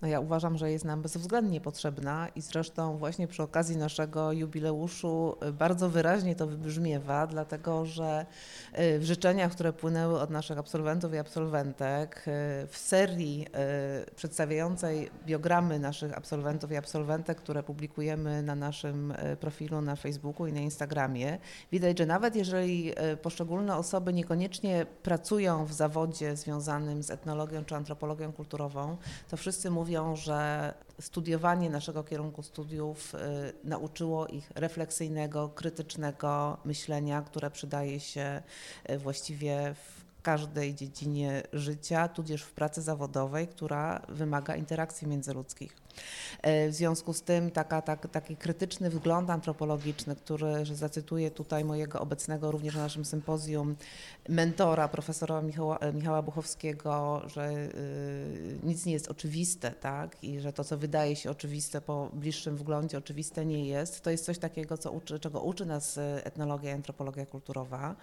No ja uważam, że jest nam bezwzględnie potrzebna i zresztą właśnie przy okazji naszego jubileuszu bardzo wyraźnie to wybrzmiewa, dlatego że w życzeniach, które płynęły od naszych absolwentów i absolwentek, w serii przedstawiającej biogramy naszych absolwentów i absolwentek, które publikujemy na naszym profilu na Facebooku i na Instagramie, widać, że nawet jeżeli poszczególne osoby niekoniecznie pracują w zawodzie związanym z etnologią czy antropologią kulturową, to wszyscy mówią, że studiowanie naszego kierunku studiów nauczyło ich refleksyjnego, krytycznego myślenia, które przydaje się właściwie w każdej dziedzinie życia, tudzież w pracy zawodowej, która wymaga interakcji międzyludzkich. W związku z tym taki krytyczny wgląd antropologiczny, który, że zacytuję tutaj mojego obecnego również na naszym sympozjum mentora, profesora Michała Buchowskiego, że nic nie jest oczywiste, tak? I że to, co wydaje się oczywiste po bliższym wglądzie, oczywiste nie jest. To jest coś takiego, czego uczy nas etnologia i antropologia kulturowa.